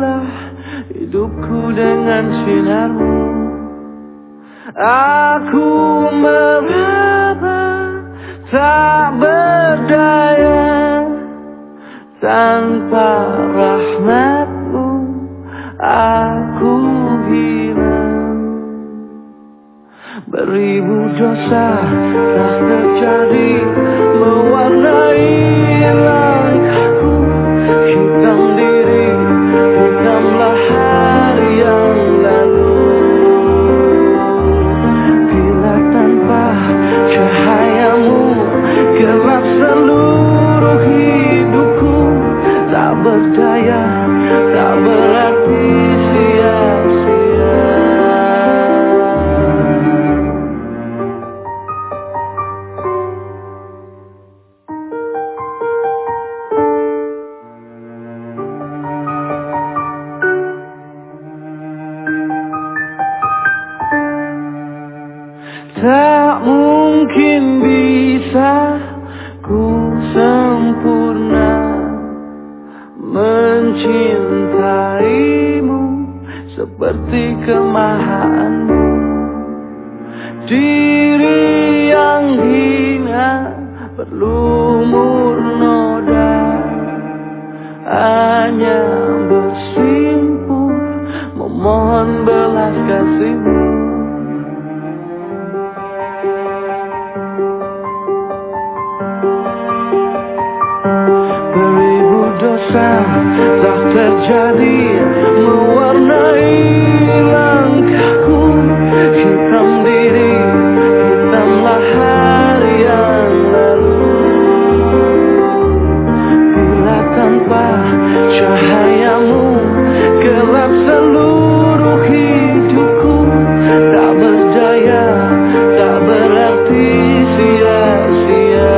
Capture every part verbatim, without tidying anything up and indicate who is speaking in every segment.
Speaker 1: Berwarnailah hidupku dengan sinarmu. Aku meraba tak berdaya, tanpa rahmatmu aku hilang. Beribu dosa telah terjadi mewarnai langkahku. Hitam diri, hitamlah hari yang lalu. Bila tanpa cahayamu gelap seluruh hidupku. Tak berdaya, tak berarti sia-sia. Tak mungkin bisa ku sempurna mencintaimu seperti kemahanmu. Diri yang hina berlumur noda, hanya bersimpuh memohon belas kasihmu. Dosa telah terjadi mewarnai langkahku. Hitam diri, hitamlah hari yang lalu. Bila tanpa cahayamu gelap seluruh hidupku. Tak berdaya, tak berarti sia-sia.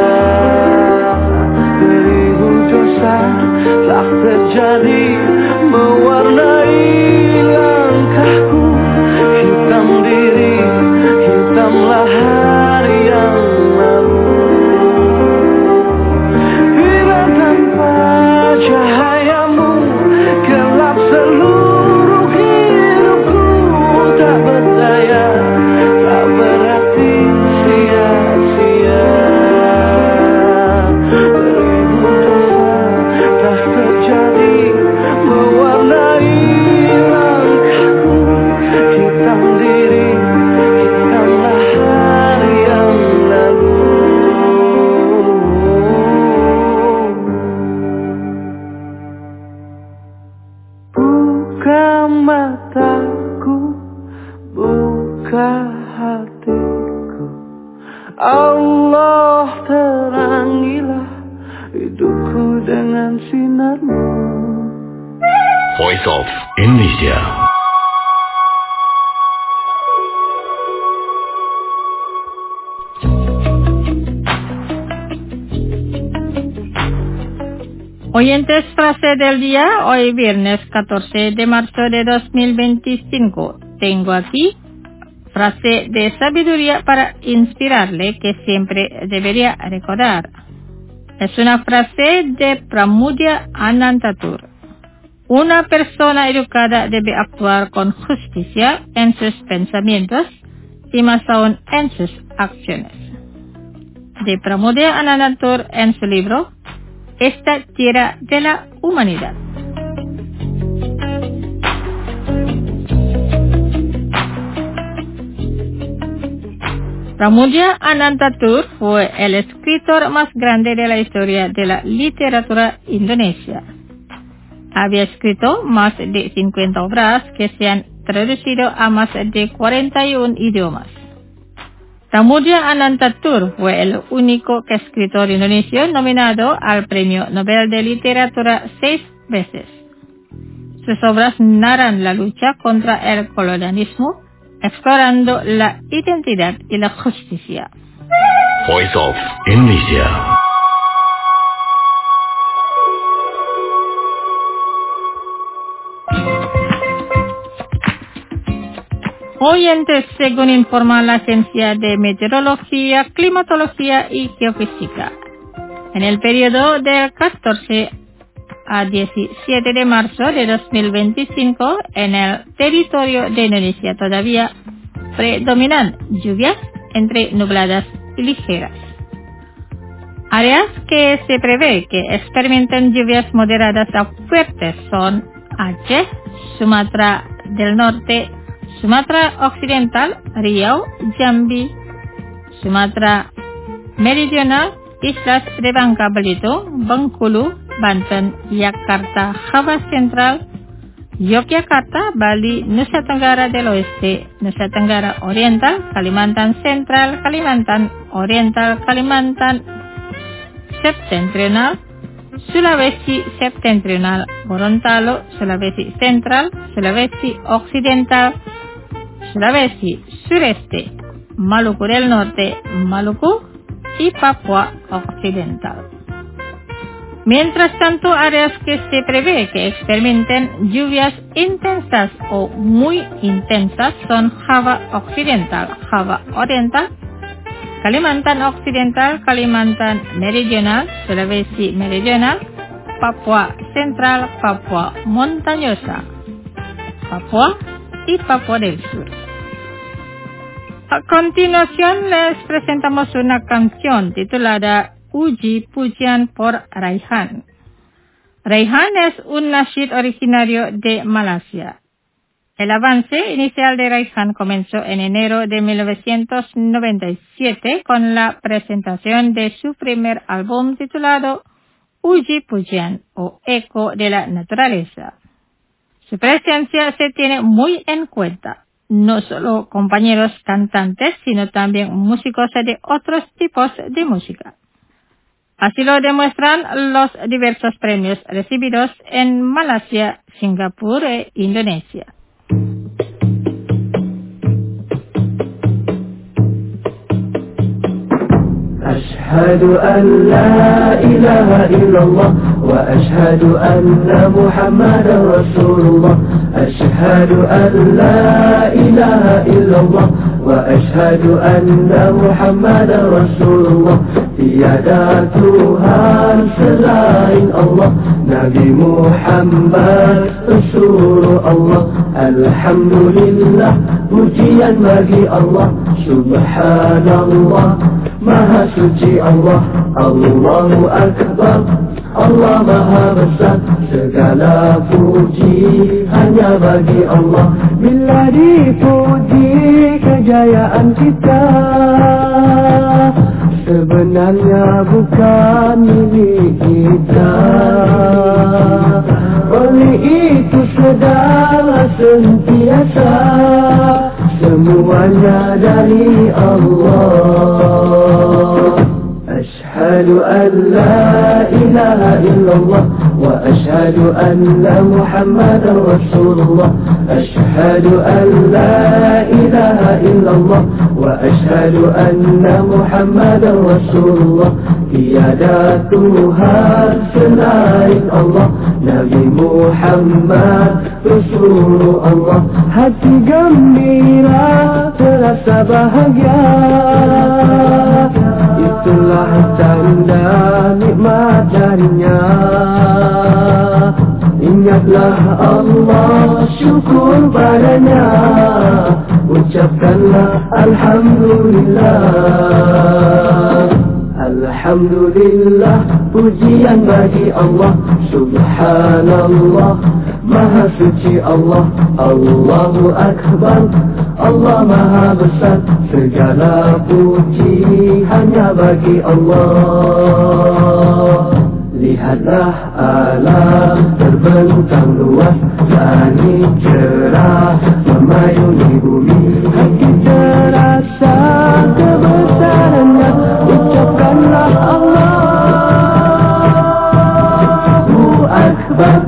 Speaker 1: Telah terjadi mewarnai langkahku. Hitam diri, hitamlah hari yang lalu. Bila tanpa cahayamu gelap seluruh hidupku. Tak berdaya, tak berarti sia-sia. Terjadi mewarnai langkahku. Hitam diri, hitamlah hari yang lalu. Buka mataku, buka hatiku. Allah terangilah hidupku dengan sinarmu.
Speaker 2: Voice of Indonesia.
Speaker 3: Oyentes, frase del día, hoy viernes catorce de marzo de dos mil veinticinco. Tengo aquí frase de sabiduría para inspirarle que siempre debería recordar. Es una frase de Pramudya Anantatur. Una persona educada debe actuar con justicia en sus pensamientos y más aún en sus acciones. De Pramudya Anantatur en su libro Esta tierra de la humanidad. Pramudya Anantatur fue el escritor más grande de la historia de la literatura indonesia. Había escrito más de cincuenta obras que se han traducido a más de cuarenta y un idiomas. Pramudya Anantatur fue el único escritor indonesio nominado al Premio Nobel de Literatura seis veces. Sus obras narran la lucha contra el colonialismo, explorando la identidad y la justicia.
Speaker 2: Voice of Indonesia.
Speaker 3: Oyentes, según informa la Agencia de Meteorología, Climatología y Geofísica, en el periodo del catorce a diecisiete de marzo de dos mil veinticinco en el territorio de Indonesia todavía predominan lluvias entre nubladas y ligeras. Áreas que se prevé que experimenten lluvias moderadas a fuertes son Aceh, Sumatra del Norte, Sumatra Occidental, Riau, Jambi, Sumatra Meridional, Islas de Bangka Belitung, Bengkulu, Banten, Jakarta, Java Central, Yogyakarta, Bali, Nusa Tenggara del Oeste, Nusa Tenggara Oriental, Kalimantan Central, Kalimantan Oriental, Kalimantan Septentrional, Sulawesi Septentrional, Gorontalo, Sulawesi Central, Sulawesi Occidental, Sulawesi Sureste, Maluku del Norte, Maluku y Papua Occidental. Mientras tanto, áreas que se prevé que experimenten lluvias intensas o muy intensas son Java Occidental, Java Oriental, Kalimantan Occidental, Kalimantan Meridional, Sulawesi Meridional, Papua Central, Papua Montañosa, Papua y Papua del Sur. A continuación les presentamos una canción titulada Puji Pujian por Raihan. Raihan es un nasyid originario de Malasia. El avance inicial de Raihan comenzó en enero de mil novecientos noventa y siete con la presentación de su primer álbum titulado Puji Pujian o Eco de la Naturaleza. Su presencia se tiene muy en cuenta, no solo compañeros cantantes, sino también músicos de otros tipos de música. Así lo demuestran los diversos premios recibidos en Malasia, Singapur e Indonesia.
Speaker 1: أشهد أن لا إله إلا الله وأشهد أن محمدا رسول الله أشهد أن لا إله إلا الله وأشهد أن محمدا رسول الله tiada Tuhan selain Allah Nabi Muhammad Rasul Allah Alhamdulillah pujian bagi Allah Subhanallah Maha suci Allah, Allahu Akbar, Allah Maha Besar, segala puji hanya bagi Allah. Bila dipuji kejayaan kita, sebenarnya bukan milik kita. Oleh itu segala sentiasa semuanya dari Allah. أشهد أن لا إله إلا الله وأشهد أن محمدا رسول الله أشهد أن لا إله إلا الله وأشهد أن محمدا رسول الله tiada Tuhan selain Allah Nabi Muhammad Rasul Allah hati gembira terasa bahagia itulah tanda nikmat darinya ingatlah Allah syukur padanya ucapkanlah Alhamdulillah Alhamdulillah pujian bagi Allah Subhanallah Maha suci Allah Allahu Akbar Allah Maha Besar segala puji hanya bagi Allah Lihatlah alam terbentang luas langit cerah memayungi bumi hati terasa kebesarannya ucapkanlah Allahu Akbar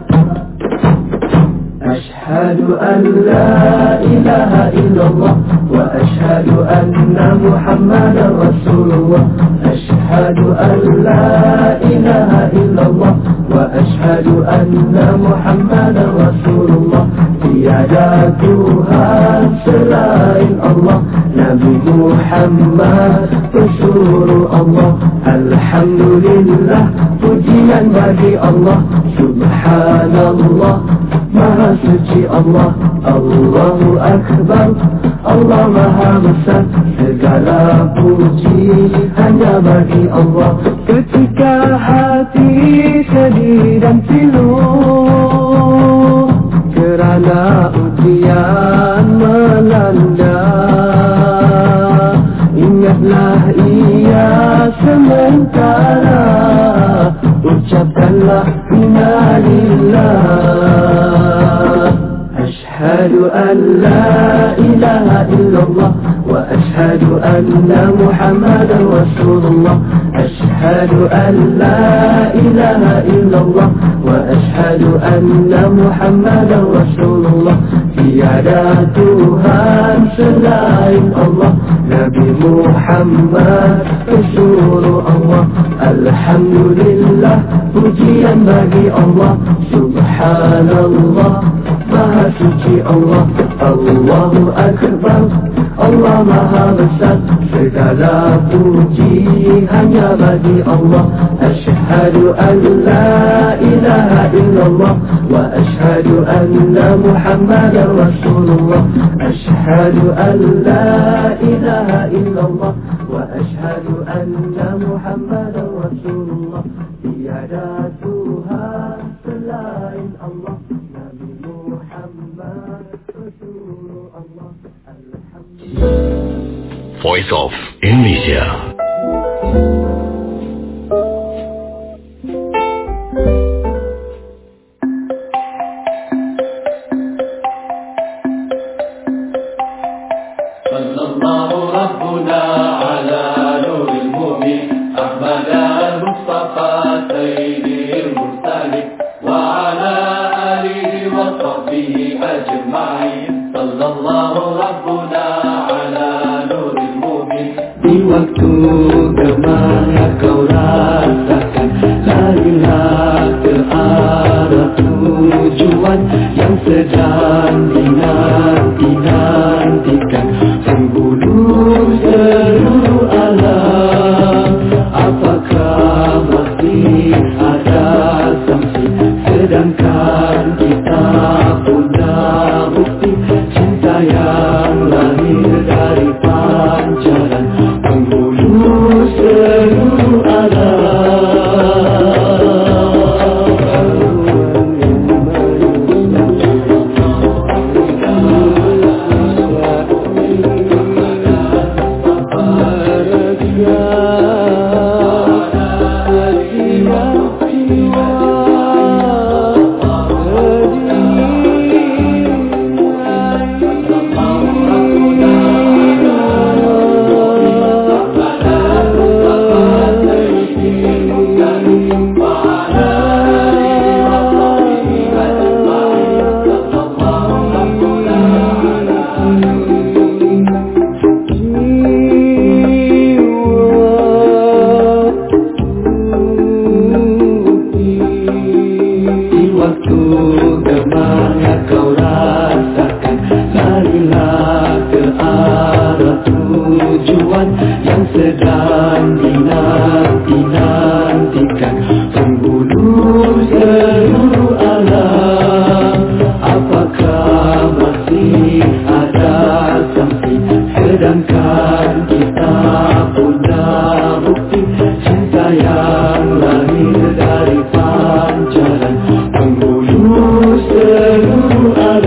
Speaker 1: Ashhadu an la ilaha illallah wa ashhadu anna Muhammadan Rasulullah Ashhadu an la ilaha illallah wa ashhadu anna Muhammadan Rasulullah Rasulullah, tiada Tuhan selain Allah. Nabi Muhammad pesuruh Allah. Alhamdulillah, pujian bagi Allah. Subhanallah, Maha suci Allah. Allahu Akbar, Allah Maha besar. Segala puji hanya bagi Allah. Ketika hati sedih dan pilu kerana ujian melanda, ingatlah ia sementara, ucapkanlah inna lillah. Ashhadu an la ilaha illallah wa ashhadu anna Muhammadan Rasulullah. Ashhadu an la ilaha illallah wa ashhadu anna Muhammadan Rasulullah. Tiada Tuhan selain Allah. Nabi Muhammad pesuruh Allah. Alhamdulillah, pujian bagi Allah. Subhanallah, Maha suci Allah. Allahu Akbar, Allah Maha besar. Segala puji hanya bagi Allah. Ashhadu an la ilaha illallah wa ashhadu anna Muhammadan Rasulullah. Ashhadu an la ilaha illallah wa ashhadu anna Muhammadan Rasulullah. Tiada Tuhan selain Allah. Nabi Muhammad pesuruh Allah. Alhamdulillah.
Speaker 2: Voice of Indonesia.
Speaker 1: Sallallahu Rabbuna ala nuril mu'min Ahmad al-Mustafa Sayyidil Mursalin wa ala alihi wa sahbihi ajma'in. Sallallahu Rabbuna ala nuril mu'min. Di waktu kemana kau rasakan larilah ke arah tujuan yang sedang dinanti-nantikan. Penghulu seluruh alam, apakah masih ada sanksi? Sedangkan kita punya bukti cinta yang lahir dari pancaran. Penghulu seluruh yang lahir dari pancaran. Penghulu seluruh alam.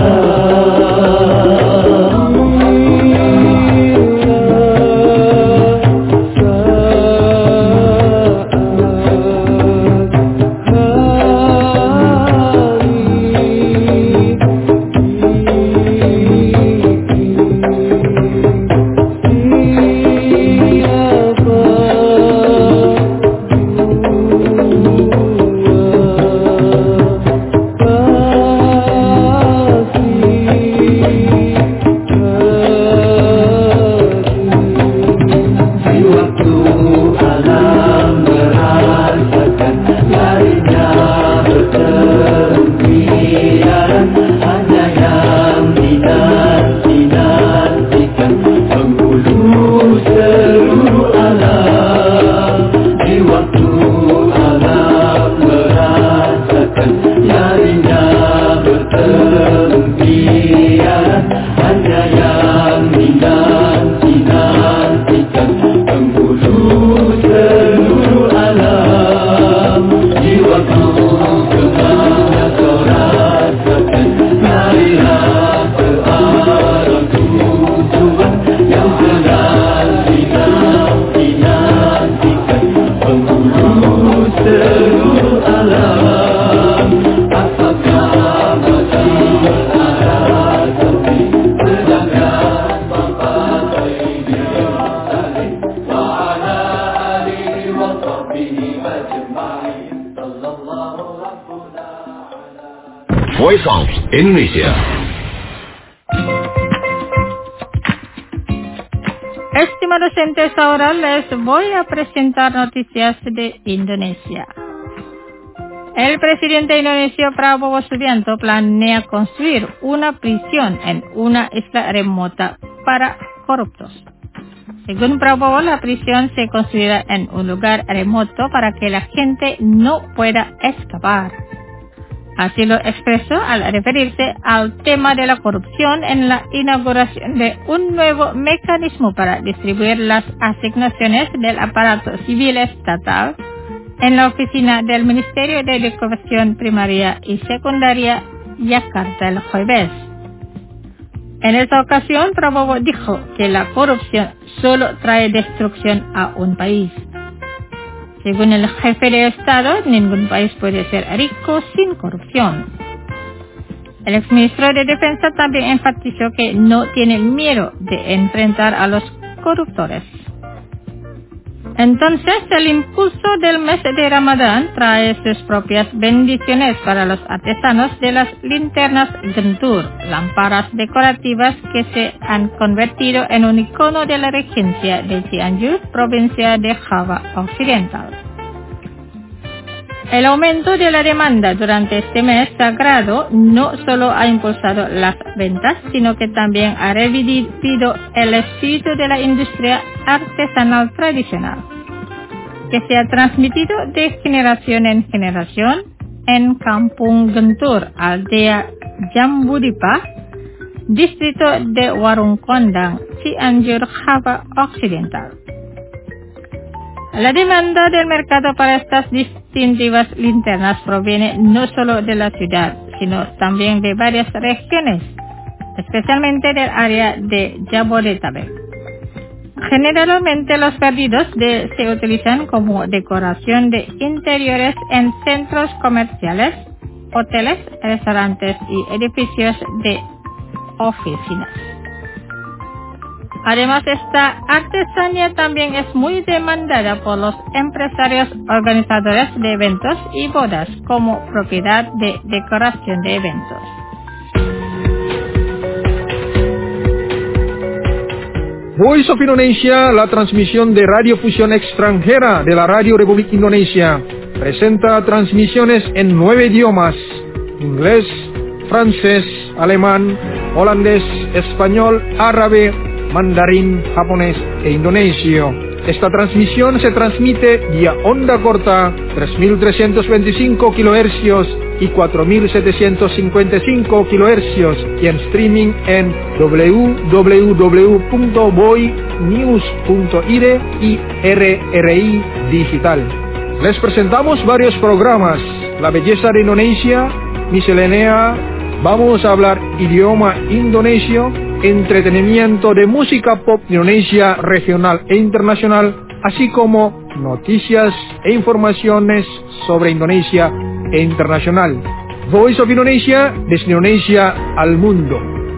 Speaker 2: Voice of Indonesia.
Speaker 3: Estimados oyentes, ahora les voy a presentar noticias de Indonesia. El presidente indonesio Prabowo Subianto planea construir una prisión en una isla remota para corruptos. Según Prabowo, la prisión se construirá en un lugar remoto para que la gente no pueda escapar. Así lo expresó al referirse al tema de la corrupción en la inauguración de un nuevo mecanismo para distribuir las asignaciones del aparato civil estatal en la oficina del Ministerio de Educación Primaria y Secundaria, Yakarta, el jueves. En esta ocasión, Prabowo dijo que la corrupción solo trae destrucción a un país. Según el jefe de Estado, ningún país puede ser rico sin corrupción. El exministro de Defensa también enfatizó que no tiene miedo de enfrentar a los corruptores. Entonces, el impulso del mes de Ramadán trae sus propias bendiciones para los artesanos de las linternas Gentur, lámparas decorativas que se han convertido en un icono de la regencia de Cianjur, provincia de Java Occidental. El aumento de la demanda durante este mes sagrado no solo ha impulsado las ventas, sino que también ha revivido el espíritu de la industria artesanal tradicional, que se ha transmitido de generación en generación en Kampung Gentur, aldea Jambudipa, distrito de Warung Kondang, Cianjur, Java Occidental. La demanda del mercado para estas distintivas linternas proviene no solo de la ciudad, sino también de varias regiones, especialmente del área de Jabodetabek. Generalmente los perdidos de, se utilizan como decoración de interiores en centros comerciales, hoteles, restaurantes y edificios de oficinas. Además, esta artesanía también es muy demandada por los empresarios organizadores de eventos y bodas como propiedad de decoración de eventos.
Speaker 4: Voice of Indonesia, la transmisión de radiofusión extranjera de la Radio Republik Indonesia, presenta transmisiones en nueve idiomas: inglés, francés, alemán, holandés, español, árabe, mandarín, japonés e indonesio. Esta transmisión se transmite vía onda corta tres mil trescientos veinticinco kilohercios y cuatro mil setecientos cincuenta y cinco kilohercios y en streaming en w w w punto boinews punto i d y R R I Digital. Les presentamos varios programas: La belleza de Indonesia, Miscelánea, Vamos a hablar idioma indonesio, entretenimiento de música pop Indonesia regional e internacional, así como noticias e informaciones sobre Indonesia e internacional. Voice of Indonesia, desde Indonesia al mundo.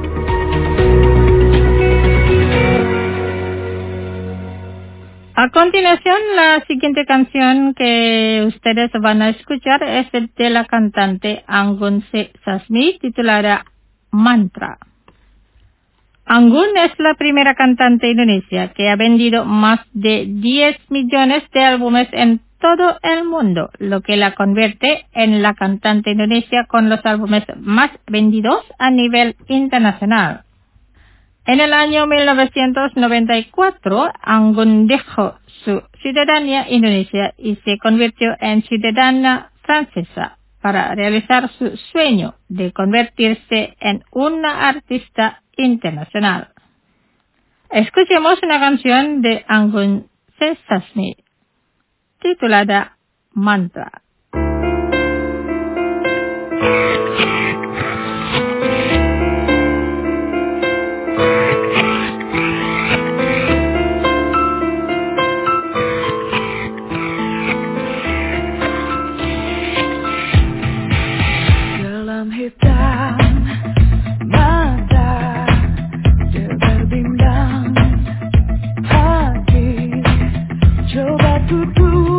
Speaker 3: A continuación, la siguiente canción que ustedes van a escuchar es de la cantante Anggun C. Sasmi, titulada Mantra. Anggun es la primera cantante indonesia que ha vendido más de diez millones de álbumes en todo el mundo, lo que la convierte en la cantante indonesia con los álbumes más vendidos a nivel internacional. En el año mil novecientos noventa y cuatro, Anggun dejó su ciudadanía indonesia y se convirtió en ciudadana francesa para realizar su sueño de convertirse en una artista internacional. Escuchemos una canción de Anggun C. Sasmi titulada Mantra.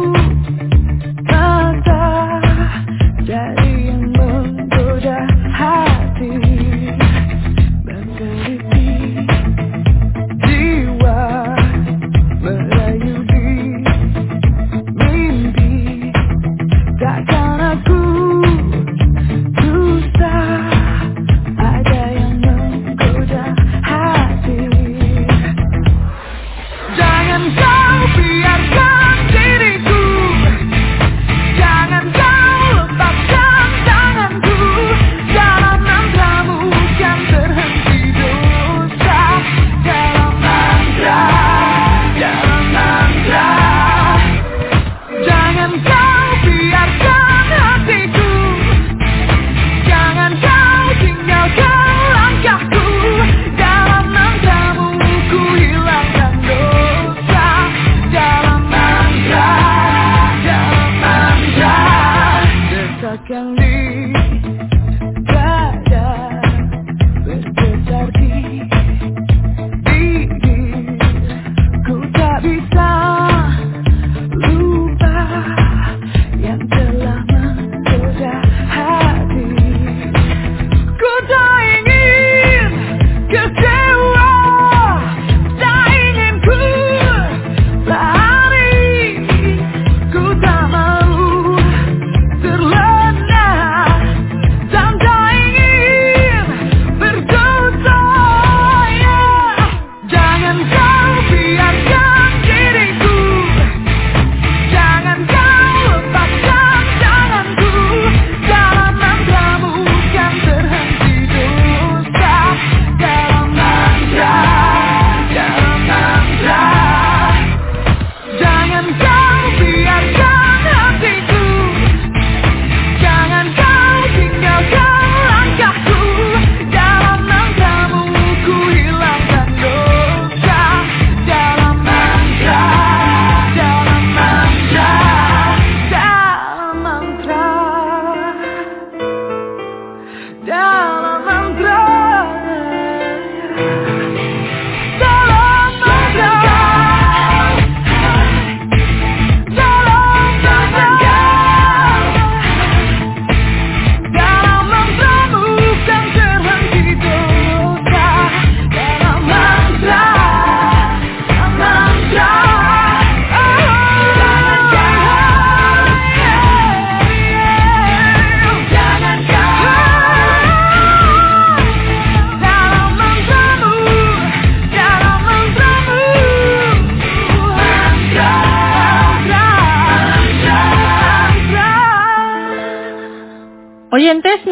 Speaker 5: Dari yang menggoda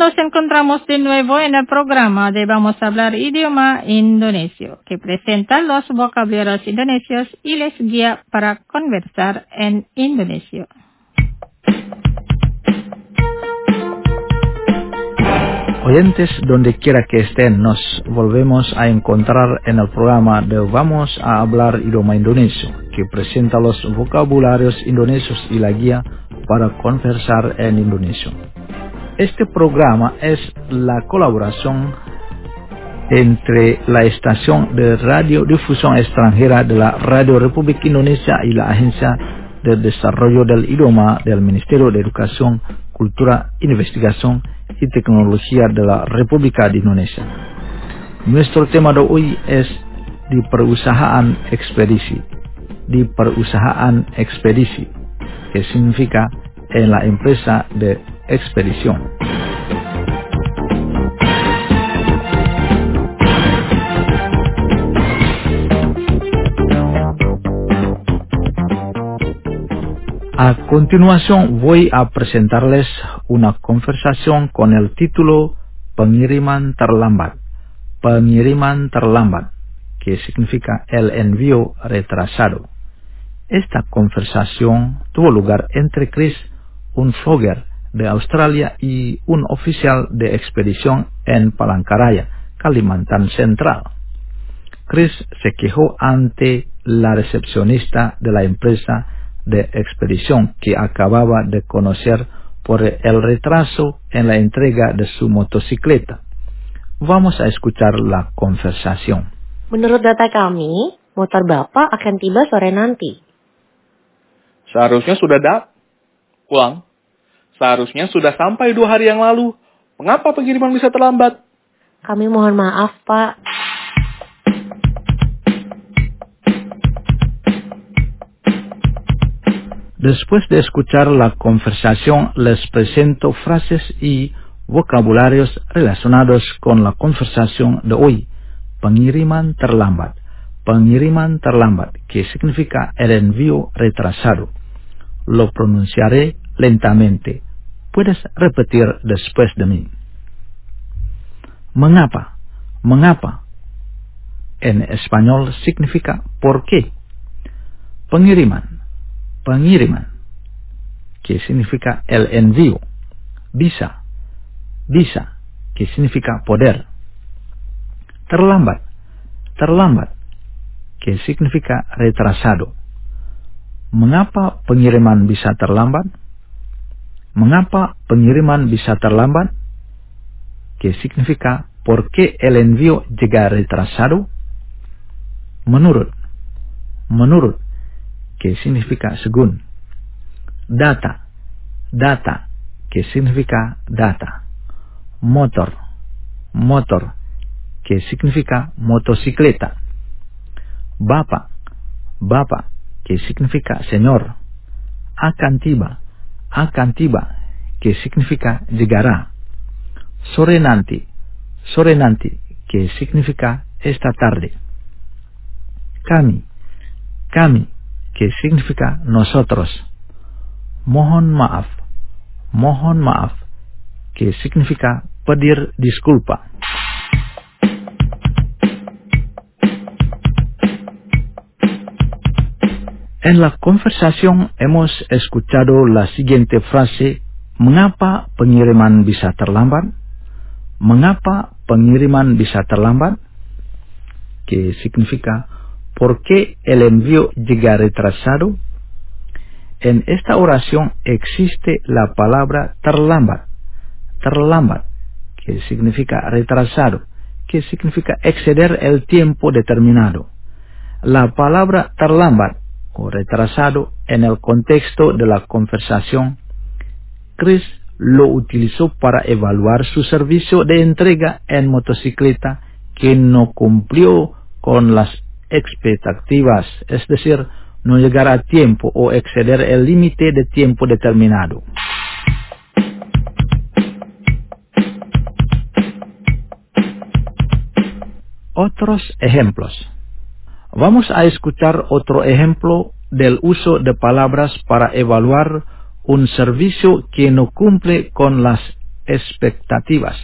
Speaker 3: nos encontramos de nuevo en el programa de Vamos a hablar idioma indonesio, que presenta los vocabularios indonesios y les guía para conversar en indonesio.
Speaker 5: Oyentes, donde quiera que estén, nos volvemos a encontrar en el programa de Vamos a hablar idioma indonesio, que presenta los vocabularios indonesios y la guía para conversar en indonesio. Este programa es la colaboración entre la estación de radiodifusión extranjera de la Radio Republik Indonesia y la Agencia de Desarrollo del Idioma del Ministerio de Educación, Cultura, Investigación y Tecnología de la República de Indonesia. Nuestro tema de hoy es di perusahaan ekspedisi. Di perusahaan ekspedisi, que significa en la empresa de expedición. A continuación voy a presentarles una conversación con el título Pengiriman terlambat. Pengiriman terlambat, que significa el envío retrasado. Esta conversación tuvo lugar entre Chris, un flogger de Australia, y un oficial de expedición en Palangkaraya, Kalimantan Central. Chris se quejó ante la recepcionista de la empresa de expedición que acababa de conocer por el retraso en la entrega de su motocicleta. Vamos a escuchar la conversación.
Speaker 6: Menurut data kami, motor Bapak akan tiba sore nanti.
Speaker 7: Seharusnya sudah dat pulang. Seharusnya sudah sampai dua hari yang lalu. Mengapa pengiriman bisa terlambat?
Speaker 6: Kami mohon maaf, Pak.
Speaker 5: Después de escuchar la conversación, les presento frases y vocabularios relacionados con la conversación de hoy. Pengiriman terlambat. Pengiriman terlambat, que significa el envío retrasado. Lo pronunciaré lentamente. Puedes repetir después de mí. Mengapa? Mengapa? En español significa ¿por qué? Pengiriman. Pengiriman, que significa el envío. Bisa. Bisa, que significa poder. Terlambat. Terlambat, que significa retrasado. Mengapa pengiriman bisa terlambat? Mengapa pengiriman bisa terlambat? Que significa ¿por qué el envío llega retrasado? Menurut. Menurut, que significa según. Data. Data, que significa data. Motor. Motor, que significa motocicleta. Bapak. Bapak, que significa señor. Akan tiba. Akan tiba, que significa llegará. Sore nanti. Sore nanti, que significa esta tarde. Kami. Kami, que significa nosotros. Mohon maaf. Mohon maaf, que significa pedir disculpa. En la conversación hemos escuchado la siguiente frase: ¿mengapa pengiriman bisa terlambat? ¿Mengapa pengiriman bisa terlambat? Que significa ¿por qué el envío llega retrasado? En esta oración existe la palabra terlambat. Terlambat, que significa retrasado, que significa exceder el tiempo determinado. La palabra terlambat o retrasado en el contexto de la conversación, Chris lo utilizó para evaluar su servicio de entrega en motocicleta que no cumplió con las expectativas, es decir, no llegar a tiempo o exceder el límite de tiempo determinado. Otros ejemplos. Vamos a escuchar otro ejemplo del uso de palabras para evaluar un servicio que no cumple con las expectativas.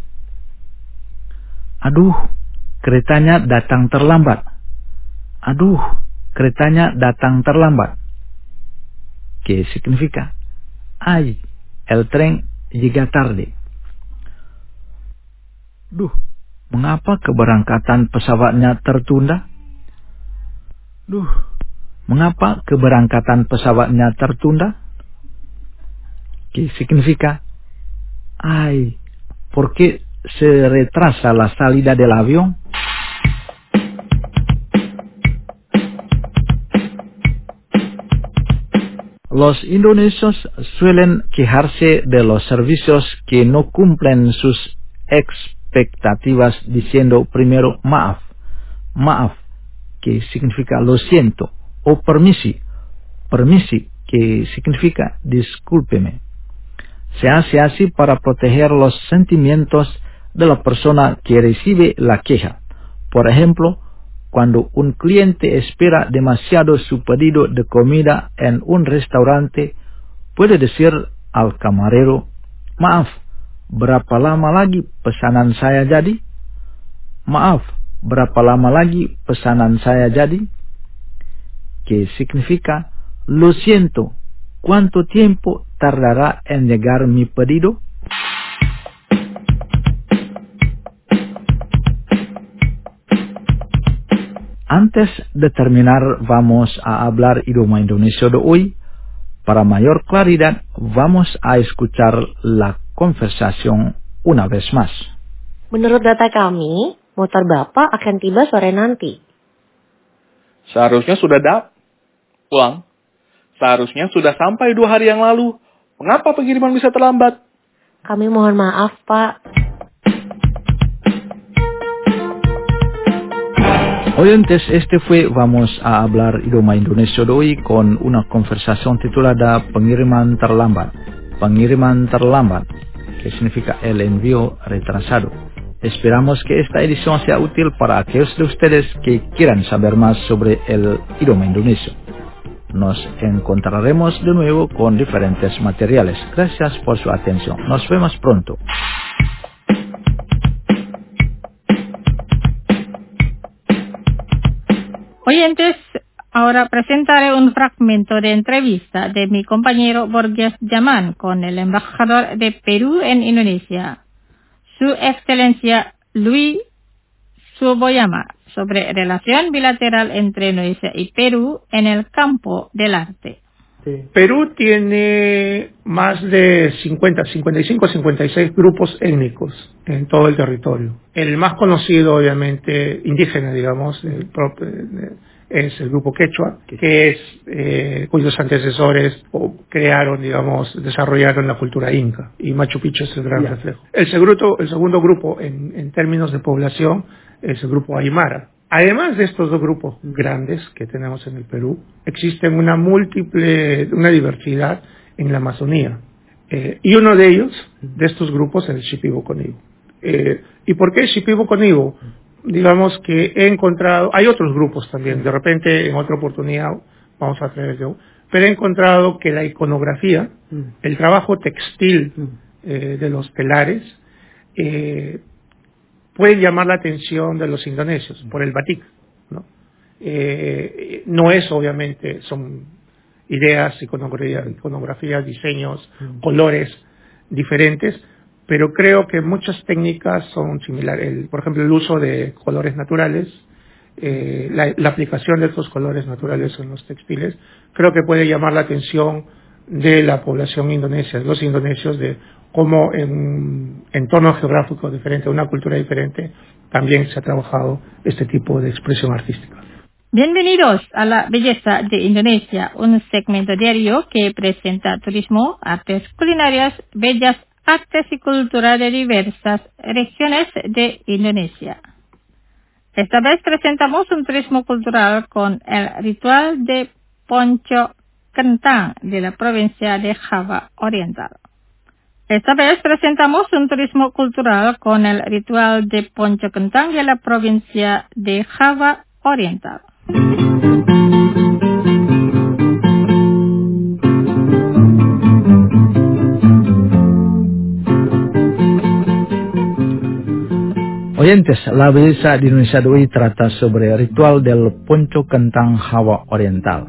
Speaker 5: Aduh, keretanya datang terlambat. Aduh, keretanya datang terlambat. ¿Qué significa? Ay, el tren llega tarde. Duh, mengapa keberangkatan pesawatnya tertunda? Duh, mengapa keberangkatan pesawatnya tertunda? ¿Qué significa? Ay, ¿por qué se retrasa la salida del avión? Los indonesios suelen quejarse de los servicios que no cumplen sus expectativas diciendo primero maaf, maaf, que significa lo siento, o permisi, permisi, que significa discúlpeme. Se hace así para proteger los sentimientos de la persona que recibe la queja. Por ejemplo, cuando un cliente espera demasiado su pedido de comida en un restaurante, puede decir al camarero, maaf, berapa lama lagi pesanan saya jadi? Maaf, berapa lama lagi pesanan saya jadi? Que significa, lo siento, ¿cuánto tiempo tardará en llegar mi pedido? Antes de terminar, vamos a hablar idioma Indonesia de hoy. Para mayor claridad, vamos a escuchar la conversación una vez más.
Speaker 6: Menurut data kami, motor Bapak akan tiba sore nanti.
Speaker 7: Seharusnya sudah da- pulang. Seharusnya sudah sampai dua hari yang lalu. Mengapa pengiriman bisa terlambat?
Speaker 6: Kami mohon maaf, Pak.
Speaker 5: Oyentes, este fue Vamos a hablar idioma Indonesia de hoy con una conversación titulada Pengiriman terlambat. Pengiriman terlambat, que significa el envío retrasado. Esperamos que esta edición sea útil para aquellos de ustedes que quieran saber más sobre el idioma indonesio. Nos encontraremos de nuevo con diferentes materiales. Gracias por su atención. Nos vemos pronto.
Speaker 3: Oyentes, ahora presentaré un fragmento de entrevista de mi compañero Borges Yaman con el embajador de Perú en Indonesia, Su Excelencia Luis Suboyama, sobre relación bilateral entre Indonesia y Perú en el campo del arte.
Speaker 8: Perú tiene más de cincuenta, cincuenta y cinco, cincuenta y seis grupos étnicos en todo el territorio. El más conocido, obviamente, indígena, digamos, el propio, es el grupo quechua, que es eh, cuyos antecesores o crearon, digamos, desarrollaron la cultura inca, y Machu Picchu es el gran yeah. reflejo. El segundo, el segundo grupo en, en términos de población es el grupo aymara. Además de estos dos grupos grandes que tenemos en el Perú, existen una múltiple, una diversidad en la Amazonía. Eh, y uno de ellos, de estos grupos, es el Shipibo-Conibo. Eh, ¿Y por qué Shipibo-Conibo? Digamos que he encontrado, hay otros grupos también, de repente en otra oportunidad vamos a traer yo, pero he encontrado que la iconografía, el trabajo textil eh, de los telares, eh, puede llamar la atención de los indonesios por el batik, ¿no? Eh, no es obviamente, son ideas, iconografías, iconografías diseños, mm. colores diferentes, pero creo que muchas técnicas son similares. El, por ejemplo, el uso de colores naturales, eh, la, la aplicación de estos colores naturales en los textiles, creo que puede llamar la atención de la población indonesia, de los indonesios, de cómo en un entorno geográfico diferente, una cultura diferente, también se ha trabajado este tipo de expresión artística.
Speaker 3: Bienvenidos a La Belleza de Indonesia, un segmento diario que presenta turismo, artes culinarias, bellas artes y cultura de diversas regiones de Indonesia. Esta vez presentamos un turismo cultural con el ritual de Ponco Kentang de la provincia de Java Oriental. Esta vez presentamos un turismo cultural con el ritual de Ponco Kentang de la provincia de Java Oriental.
Speaker 5: Oyentes, la belleza de Indonesia de hoy trata sobre el ritual del poncho kentang Hawa Oriental.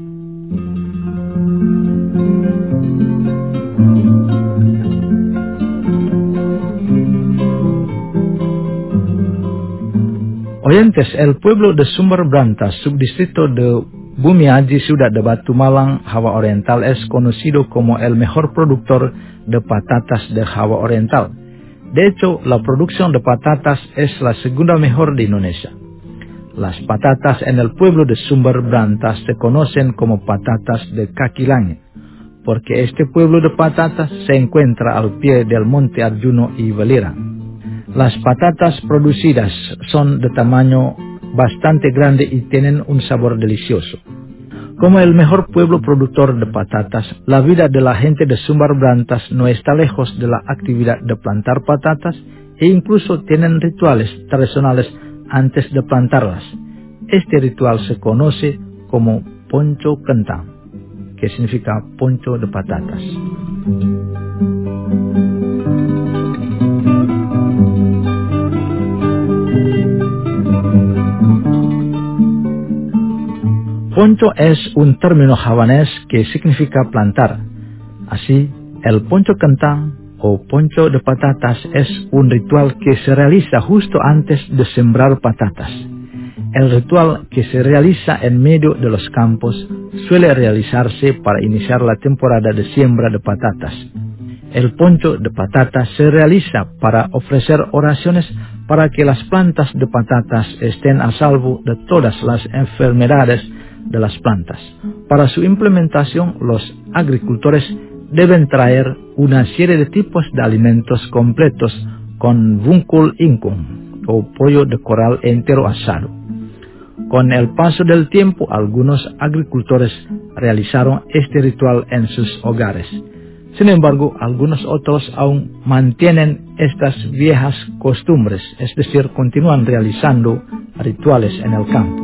Speaker 5: Oyentes, el pueblo de Sumber Brantas, subdistrito de Bumiaji, ciudad de Batu Malang, Java Oriental, es conocido como el mejor productor de patatas de Java Oriental. De hecho, la producción de patatas es la segunda mejor de Indonesia. Las patatas en el pueblo de Sumber Brantas se conocen como patatas de kaki langit, porque este pueblo de patatas se encuentra al pie del monte Arjuno y Welirang. Las patatas producidas son de tamaño bastante grande y tienen un sabor delicioso. Como el mejor pueblo productor de patatas, la vida de la gente de Sumber Brantas no está lejos de la actividad de plantar patatas e incluso tienen rituales tradicionales antes de plantarlas. Este ritual se conoce como poncho kentang, que significa poncho de patatas. Poncho es un término javanés que significa plantar. Así, el poncho kentang o poncho de patatas es un ritual que se realiza justo antes de sembrar patatas. El ritual que se realiza en medio de los campos suele realizarse para iniciar la temporada de siembra de patatas. El poncho de patatas se realiza para ofrecer oraciones para que las plantas de patatas estén a salvo de todas las enfermedades de las plantas. Para su implementación, los agricultores deben traer una serie de tipos de alimentos completos con bungkul ingkung o pollo de coral entero asado. Con el paso del tiempo, algunos agricultores realizaron este ritual en sus hogares. Sin embargo, algunos otros aún mantienen estas viejas costumbres, es decir, continúan realizando rituales en el campo.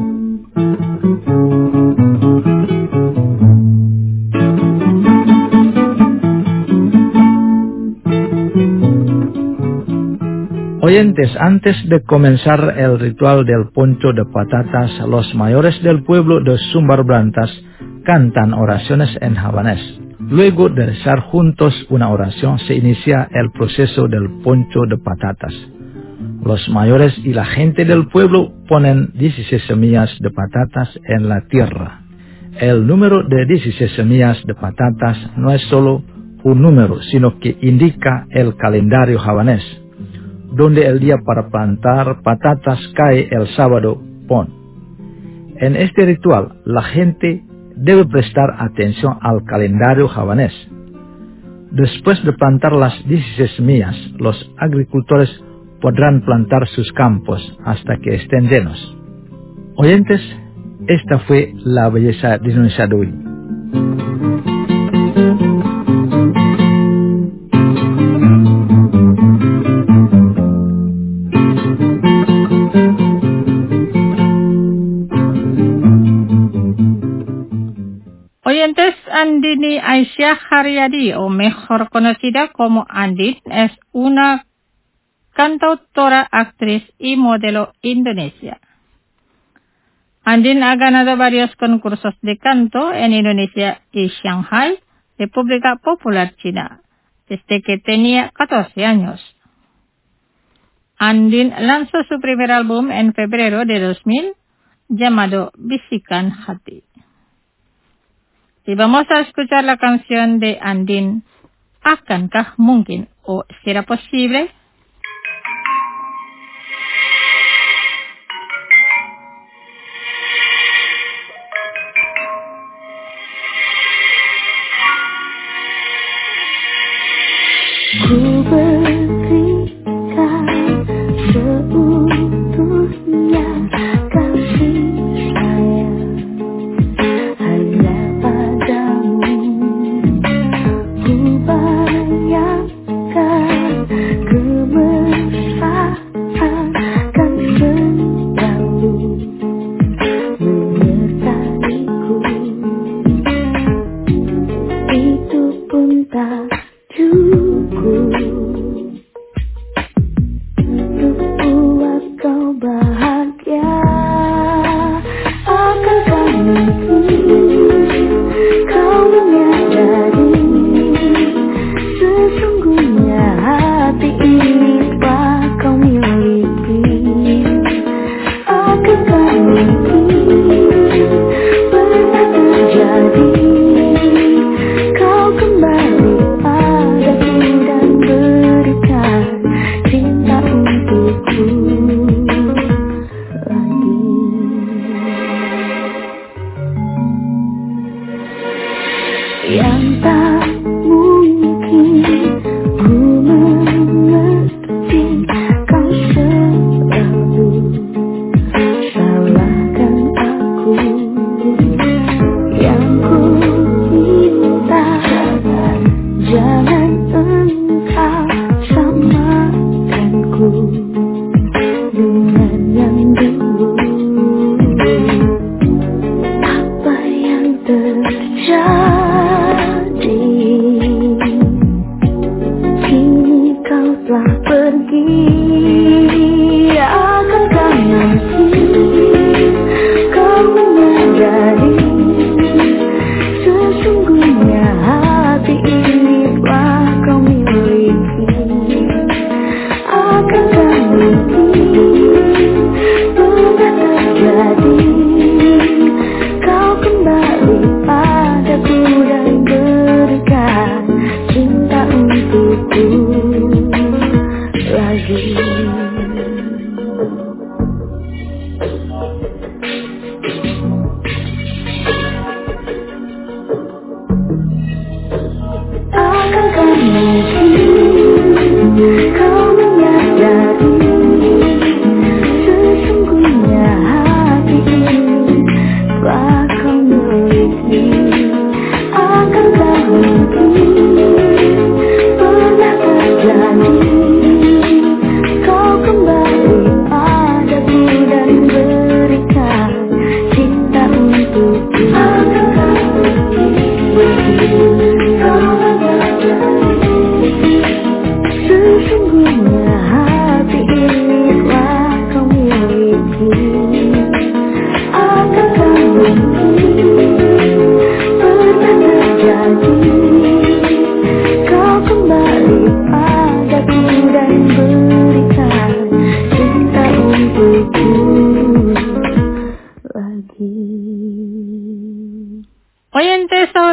Speaker 5: Oyentes, antes de comenzar el ritual del poncho de patatas, los mayores del pueblo de Sumber Brantas cantan oraciones en javanés. Luego de rezar juntos una oración, se inicia el proceso del poncho de patatas. Los mayores y la gente del pueblo ponen dieciséis semillas de patatas en la tierra. El número de dieciséis semillas de patatas no es solo un número, sino que indica el calendario javanés, donde el día para plantar patatas cae el sábado Pon. En este ritual, la gente debe prestar atención al calendario javanés. Después de plantar las dieciséis semillas, los agricultores podrán plantar sus campos hasta que estén llenos. Oyentes, esta fue la belleza de Indonesia de hoy.
Speaker 3: Oyentes, Andini Aisyah Haryadi, o mejor conocida como Andin, es una cantautora, actriz y modelo indonesia. Andin ha ganado varios concursos de canto en Indonesia y Shanghai, República Popular China, desde que tenía catorce años. Andin lanzó su primer álbum en febrero de dos mil, llamado Bisikan Hati. Y vamos a escuchar la canción de Andin, Akankah Mungkin, o ¿será posible?
Speaker 1: Ku berikan seutuhnya kasih sayang hanya padamu. Ku bayangkan kemesraan kan selalu menyertaiku. Itu pun tak cukup untuk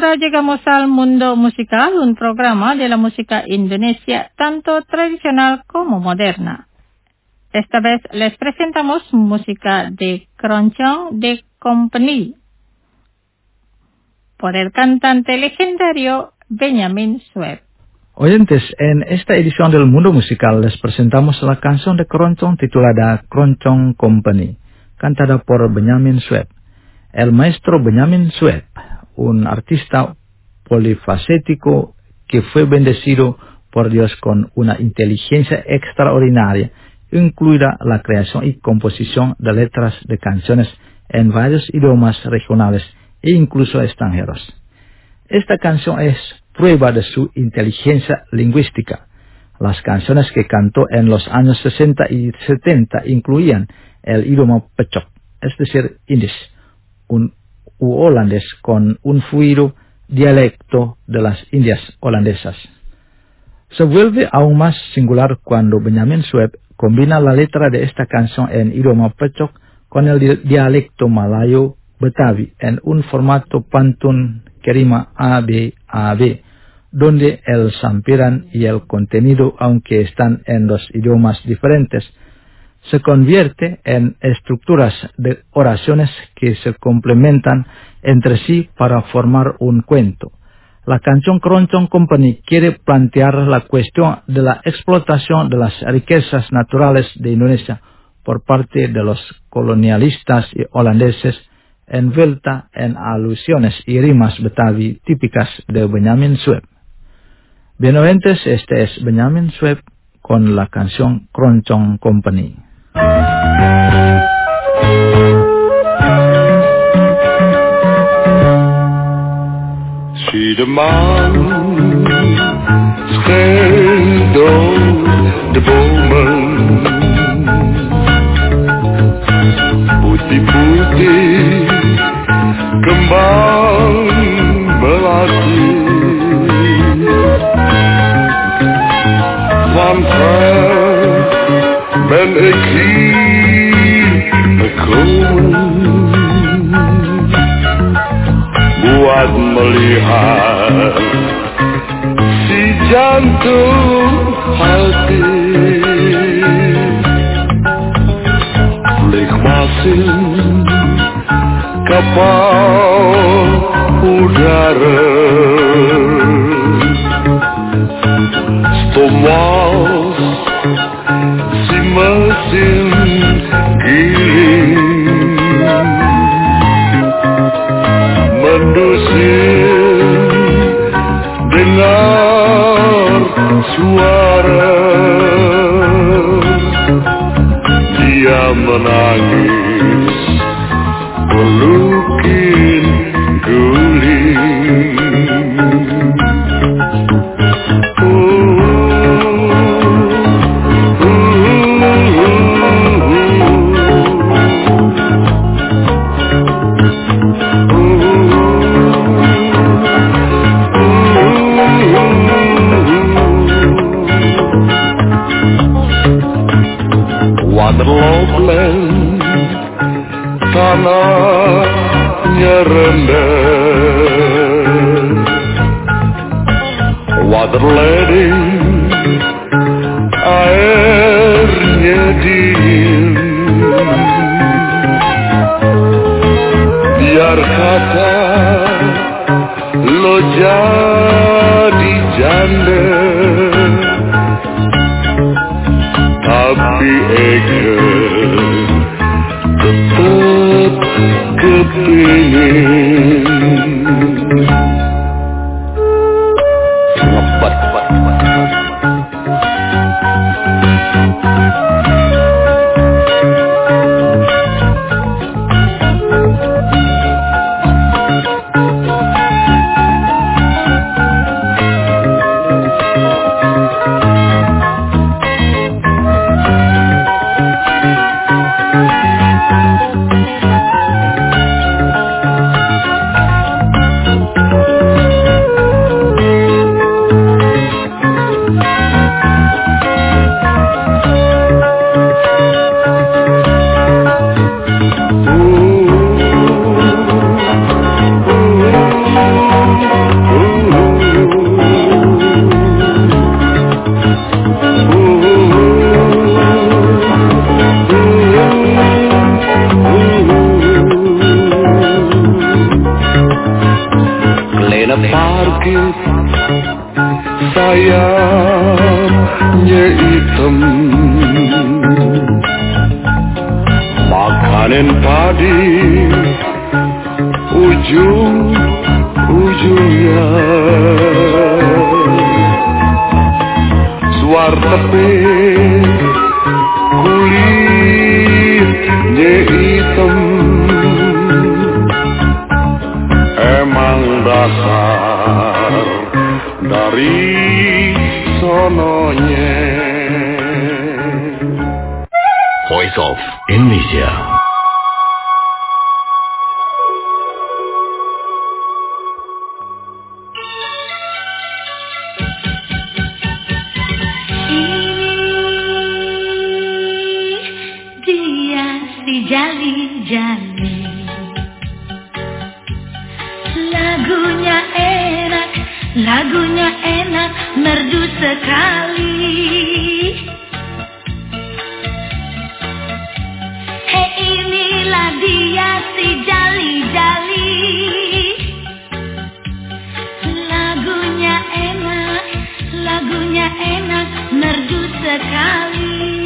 Speaker 3: ahora llegamos al mundo musical, un programa de la música indonesia, tanto tradicional como moderna. Esta vez les presentamos música de Keroncong The Company por el cantante legendario Benyamin Sueb.
Speaker 5: Oyentes, en esta edición del Mundo Musical les presentamos la canción de Keroncong titulada Keroncong Company, cantada por Benyamin Sueb. El maestro Benyamin Sueb, un artista polifacético que fue bendecido por Dios con una inteligencia extraordinaria, incluida la creación y composición de letras de canciones en varios idiomas regionales e incluso extranjeros. Esta canción es prueba de su inteligencia lingüística. Las canciones que cantó en los años sesenta y setenta incluían el idioma Pechok, es decir, Indis, un u holandés con un fluido dialecto de las Indias holandesas. Se vuelve aún más singular cuando Benyamin Sueb combina la letra de esta canción en idioma Pechok con el dialecto malayo Betawi en un formato pantun que rima A B A B, donde el sampiran y el contenido, aunque están en dos idiomas diferentes, se convierte en estructuras de oraciones que se complementan entre sí para formar un cuento. La canción Keroncong Company quiere plantear la cuestión de la explotación de las riquezas naturales de Indonesia por parte de los colonialistas y holandeses, envuelta en alusiones y rimas Betawi típicas de Benyamin Sueb. Bien oyentes, este es Benyamin Sueb con la canción Keroncong Company.
Speaker 2: Zie de maan schijnt door de bomen, putih-putih kembang melati, vandaag ben ik hier gekomen buat melihat si jantung hati nikmatin kapal udara stomas si mesin giling mendusir dengar suara dia menangis pelukin guling. Waterloopland, tanahnya rendah, waterlading, airnya dingin, biar kata lo jadi janda, tapi Eka tetap kepingin ngepat. panen padi ujung-ujungnya. Suar tepe kulitnya hitam, emang dasar dari sononya.
Speaker 9: Voice of Indonesia.
Speaker 1: Jali-jali, lagunya enak, lagunya enak, merdu sekali. Hei, inilah dia si jali-jali, lagunya enak, lagunya enak, merdu sekali.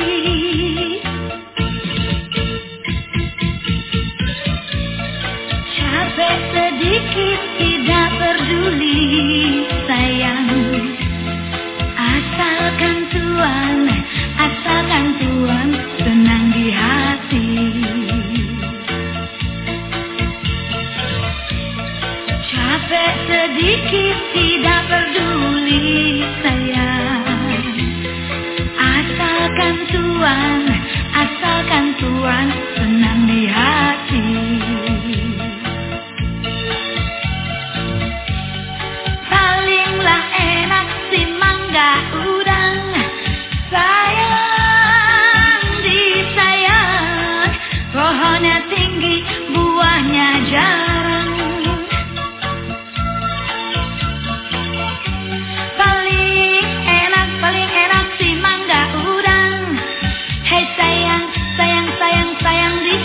Speaker 1: Sedikit tidak peduli sayang, asalkan Tuhan, asalkan Tuhan senang di hati. Capek sedikit tidak peduli sayang, asalkan Tuhan, asalkan Tuhan senang di hati. Enak si mangga udang, sayang disayang, pohonnya tinggi, buahnya jarang. Paling enak, paling enak si mangga udang. Hei sayang, sayang, sayang, sayang di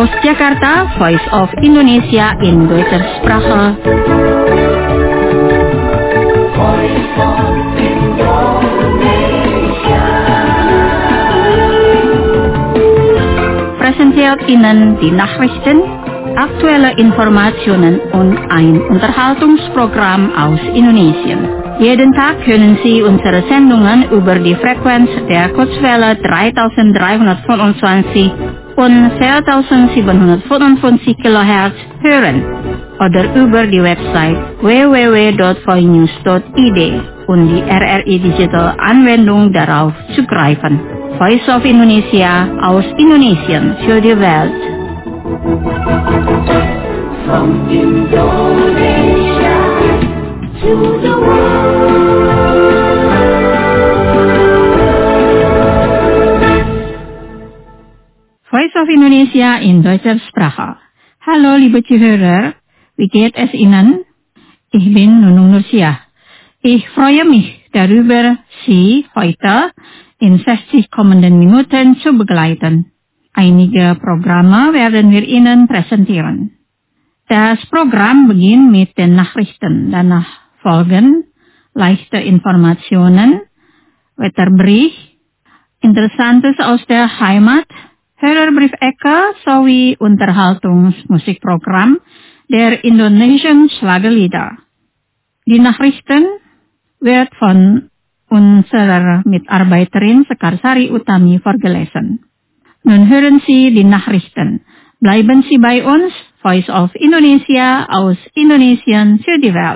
Speaker 3: Aus Jakarta, Voice of Indonesia in Deutscher Sprache.
Speaker 1: Voice of Indonesia.
Speaker 3: Präsentiert Ihnen die Nachrichten, aktuelle Informationen und ein Unterhaltungsprogramm aus Indonesien. Jeden Tag können Sie unsere Sendungen über die Frequenz der Kurzwelle dreitausenddreihundertfünfundzwanzig und vierzehntausendsiebenhundertfünfundfünfzig Kilohertz hören oder über die Website w w w dot voinews dot i d und die R R I Digital Anwendung darauf zugreifen. Voice of Indonesia aus Indonesien für die Welt.
Speaker 1: From Indonesia to the world.
Speaker 3: Voice of Indonesia in Deutscher Sprache. Hallo liebe Zuhörer, wie geht es Ihnen? Ich bin Nunung Nursia. Ich freue mich darüber, Sie heute in sechzig kommenden Minuten zu begleiten. Einige Programme werden wir Ihnen präsentieren. Das Programm beginnt mit den Nachrichten, danach folgen leichte Informationen, Wetterbericht, Interessantes aus der Heimat, Hörerbriefecke sowie Unterhaltungsmusikprogramm der Indonesian Schlagerlieder. Die Nachrichten wird von unserer Mitarbeiterin Sekarsari Utami vorgelesen. Nun hören Sie die Nachrichten. Bleiben Sie bei uns, Voice of Indonesia aus Indonesien für die Welt.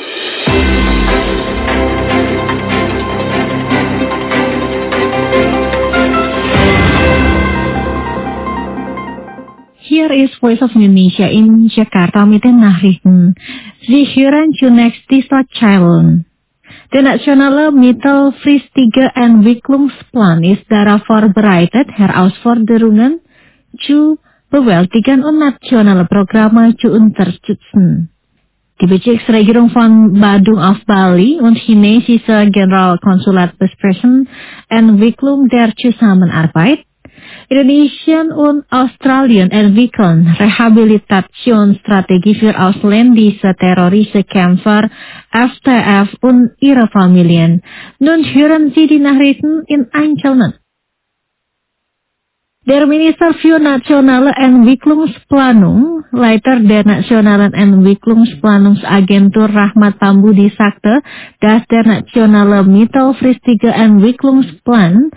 Speaker 6: Hier ist Voice of Indonesia in Jakarta mit den Nachrichten. Sie hören zunächst die Schlagzeilen. De nationale Mittelfristige Entwicklungsplan ist darauf vorbereitet, Herausforderungen zu bewältigen und nationale Programme zu unterstützen. Die Bezirksregierung von Badung auf Bali und chinesische Generalkonsulat besprechen Entwicklung der Zusammenarbeit. Indonesien und Australien entwickeln Rehabilitationsstrategie für ausländische Terroristenkämpfer F T F und ihre Familien. Nun hören Sie die Nachrichten in Einzelnen. Der Minister für nationale Entwicklungsplanung, Leiter der Nationalen Entwicklungsplanungsagentur Rahmat Pambudi sagte, dass der nationale mittelfristige Entwicklungsplan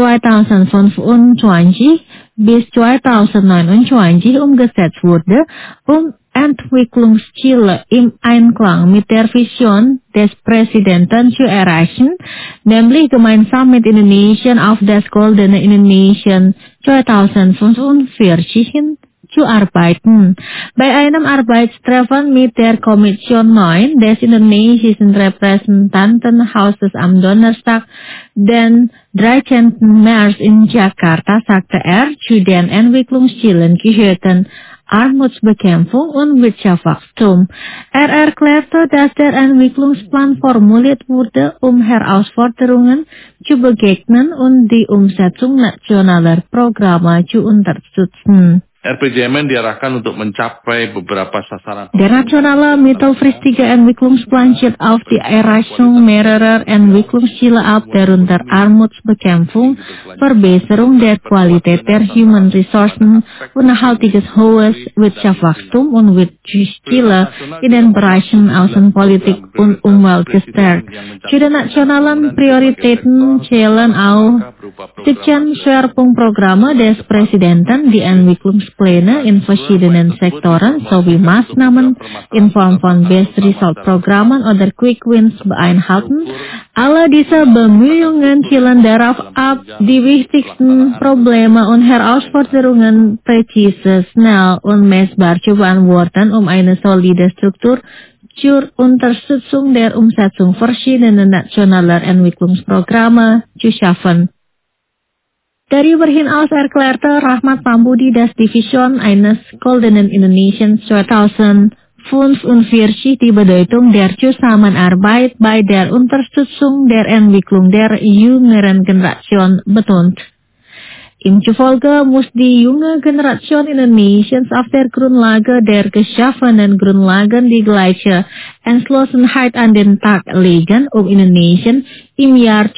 Speaker 6: zweitausendfünfundzwanzig bis zweitausendneunundzwanzig umgesetzt wurde, um Entwicklungsziele im Einklang mit der Vision des Präsidenten zu erreichen, nämlich gemeinsam mit Indonesien auf das goldene Indonesien zweitausendfünfundvierzig zu arbeiten. Bei einem Arbeitstreffen mit der Kommission neun des indonesischen Repräsentantenhauses am Donnerstag, den dreizehnten März in Jakarta, sagte er, zu den Entwicklungszielen gehörten Armutsbekämpfung und Wirtschaftswachstum. Er erklärte, dass der Entwicklungsplan formuliert wurde, um Herausforderungen zu begegnen und die Umsetzung nationaler Programme zu unterstützen.
Speaker 7: R P J M N diarahkan untuk mencapai beberapa sasaran.
Speaker 6: Der nationale mittelfristige Entwicklungsplan zielt auf die Erreichung mehrerer Entwicklungsziele ab, darunter Armutsbekämpfung, Verbesserung der Qualität der Human Ressourcen und nachhaltiges hohes Wirtschaftswachstum und wird Ziele in den Bereichen Außenpolitik und Umwelt gestärkt. Zu den nationalen Prioritäten zählen auch siebzehn Schwerpunktprogramme des Präsidenten, die Entwicklungspläne in verschiedenen Sektoren sowie Maßnahmen in Form von Best Result Programmen oder Quick Wins beeinhalten. Alle diese Bemühungen zielen darauf ab, die wichtigsten Probleme und Herausforderungen präzise, schnell und messbar zu beantworten, um eine solide Struktur zur Unterstützung der Umsetzung verschiedener nationaler Entwicklungsprogramme zu schaffen. Darüber hinaus erklärte Rahmat Pambudi, dass die Vision eines goldenen Indonesiens zweitausendfünfundvierzig die Bedeutung der Zusammenarbeit bei der Unterstützung der Entwicklung der jüngeren Generation betont. Im Zufolge muss die junge Generation Indonesiens auf der Grundlage der geschaffenen Grundlagen die gleiche Entschlossenheit an den Tag legen, um Indonesien im Jahr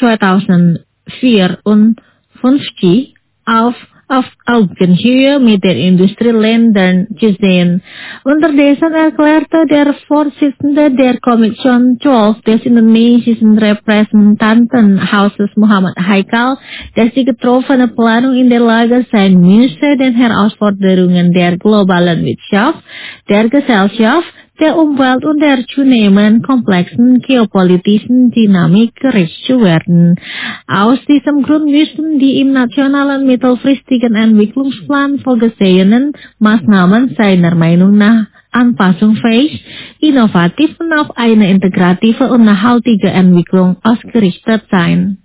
Speaker 6: zweitausendvierundfünfzig auf auf Augenhöhe mit den Industrieländern zu sehen. Unterdessen erklärte der Vorsitzende der Kommission zwölf des indonesischen Repräsentantenhauses Muhammad Haikal, dass die getroffene Planung in der Lage sein müsse, den Herausforderungen der globalen Wirtschaft, der Gesellschaft, der Umwelt und der zunehmend komplexen geopolitischen Dynamik gerecht zu werden. Aus diesem Grund müssen die im nationalen mittelfristigen Entwicklungsplan vorgesehenen Maßnahmen seiner Meinung nach anpassungsfähig, innovativ und auf eine integrative und nachhaltige Entwicklung ausgerichtet sein.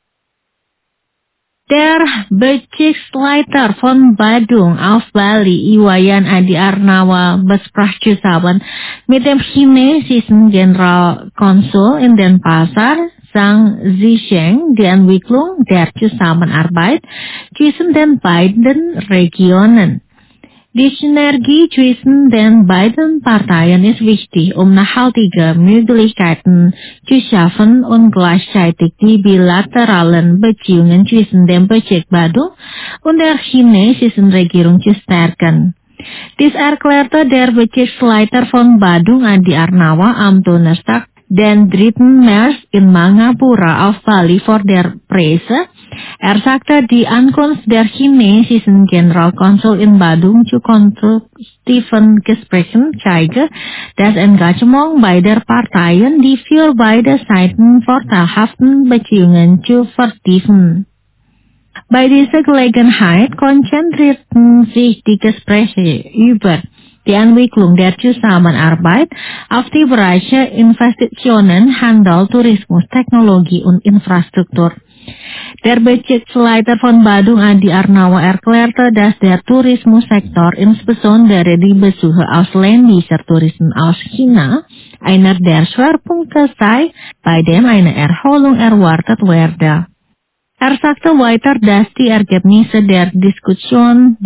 Speaker 6: Der Bezirksleiter von Badung auf Bali, Iwayan Adi Arnawa, besprach zusammen mit dem chinesischen Generalkonsul in Denpasar, Zhang Zisheng, die Entwicklung der Zusammenarbeit zwischen den beiden Regionen. Die Synergie zwischen den beiden Parteien ist wichtig, um nachhaltige Möglichkeiten zu schaffen und gleichzeitig die bilateralen Beziehungen zwischen dem Bezirk Badung und der chinesischen Regierung zu stärken. Dies erklärte der Bezirksleiter von Badung Adi Arnawa am Donnerstag, den dritten März in Mangapura auf Bali vor der Presse. Er sagte, die Ankunft der chinesischen Generalkonsul in Badung zu konstruktiven Gesprächen zeige das Engagement beider Parteien, die für beide Seiten vorteilhaften Beziehungen zu vertiefen. Bei dieser Gelegenheit konzentrierten sich die Gespräche über die Entwicklung der Zusammenarbeit auf die Bereiche Investitionen, Handel, Tourismus, Technologie und Infrastruktur. Der Bezirksleiter von Badung Adi Arnawa erklärte, dass der Tourismussektor, insbesondere die Besuche ausländischer Touristen aus China, einer der Schwerpunkte sei, bei dem eine Erholung erwartet werde. Er sagte weiter, dass die Ergebnisse der Diskussion